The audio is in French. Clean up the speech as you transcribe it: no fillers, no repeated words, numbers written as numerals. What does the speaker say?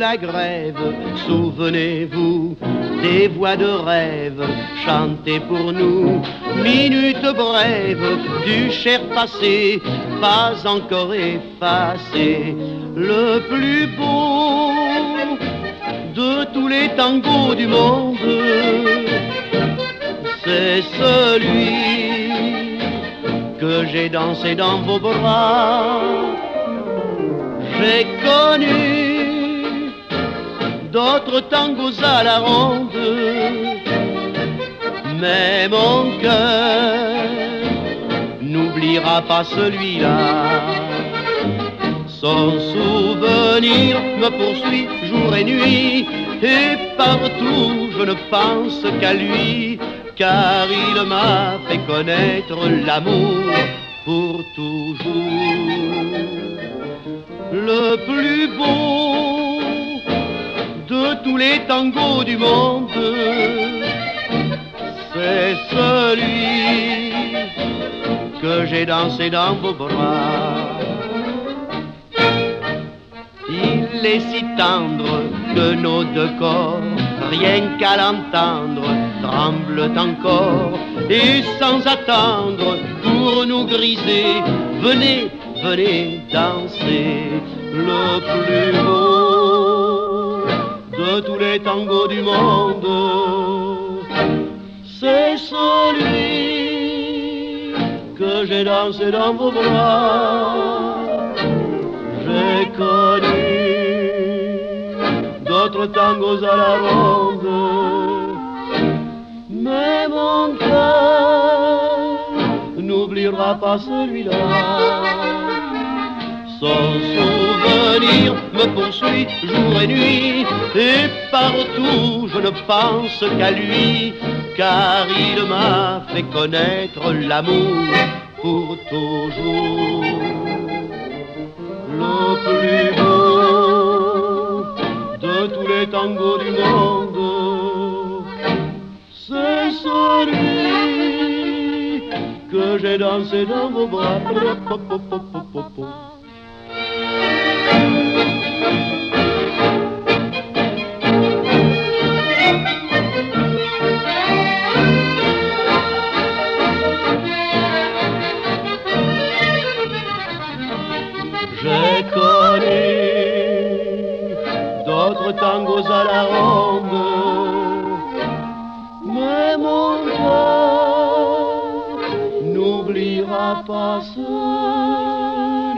la grève, souvenez-vous des voix de rêve chantées pour nous. Minute brève du cher passé, pas encore effacé. Le plus beau de tous les tangos du monde, c'est celui que j'ai dansé dans vos bras. J'ai connu d'autres tangos à la ronde, mais mon cœur n'oubliera pas celui-là. Son souvenir me poursuit jour et nuit, et partout je ne pense qu'à lui, car il m'a fait connaître l'amour pour toujours. Le plus beau de tous les tangos du monde, c'est celui que j'ai dansé dans vos bras. Il est si tendre que nos deux corps, rien qu'à l'entendre, tremblent encore. Et sans attendre, pour nous griser, venez, venez danser. Le plus beau de tous les tangos du monde, c'est celui que j'ai dansé dans vos bras. J'ai connu d'autres tangos à la ronde, mais mon cœur n'oubliera pas celui-là. Son souvenir me poursuit jour et nuit, et partout je ne pense qu'à lui, car il m'a fait connaître l'amour pour toujours. Le plus beau de tous les tangos du monde, c'est celui que j'ai dansé dans vos bras. J'ai connu d'autres tangos à la ronde, mais mon cœur n'oubliera pas ce